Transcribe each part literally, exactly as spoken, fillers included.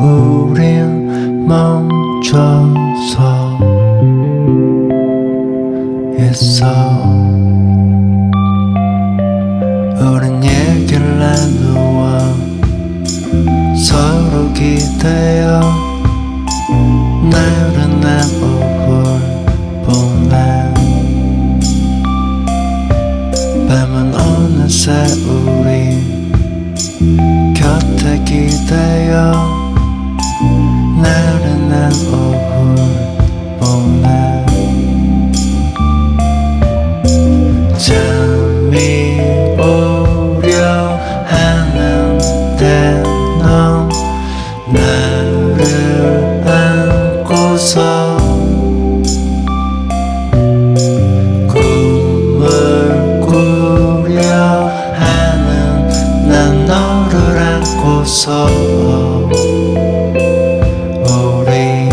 우린 멈춰서 있어. 우린 얘기를 나누어 서로 기대어 나른한 오후를 보내. 밤은 어느새 우리 곁에 기대어 나른한 오후를 보내. 잠이 오려 하는데 넌 나를 안고서 꿈을 꾸려 하는 난 너를 안고서 우리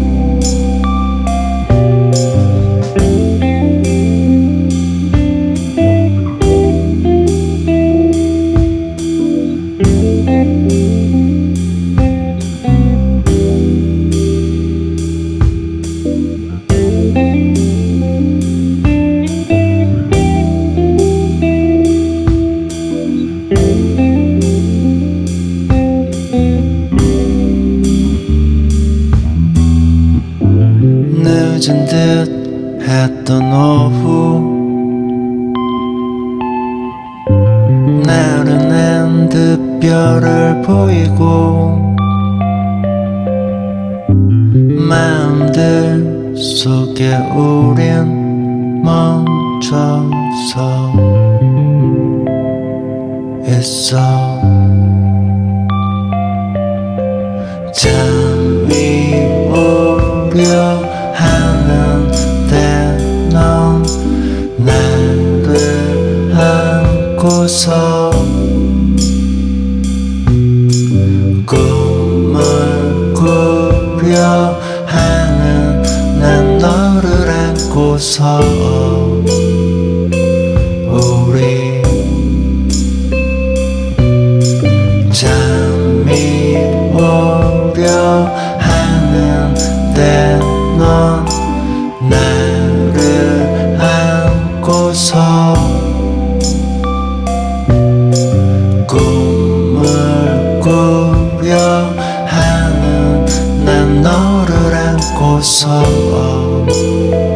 늦은 듯 했던 오후 나른한 듯 별을 보이고 마음들 속에 우린 멈춰서 있어. 잠이 오려 하는데 넌 나를 안고서 꿈을 꾸려 하는 난 너를 안고서 우리 잠이 오려 하는데 넌 나를 안고서 꿈을 꾸려 하는 난 너를 안고서